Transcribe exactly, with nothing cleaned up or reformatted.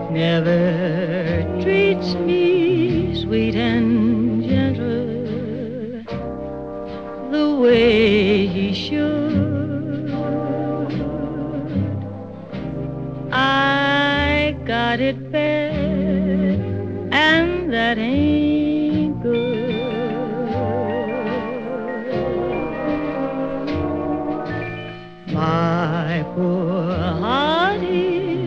never treats me sweet and gentle the way he should. I got it bad, and that ain't